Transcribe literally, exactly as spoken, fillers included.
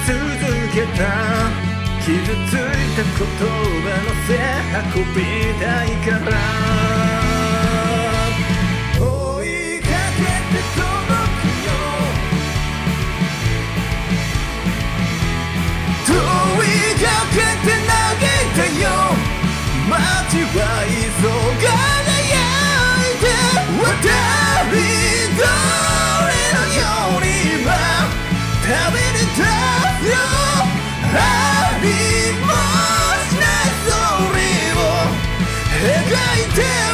続けた傷ついた言葉のせ運びたいから追いかけて届くよ問いかけて嘆いたよ街は急がないで渡り鳥のように今旅に出よありもしないストーリーを描いて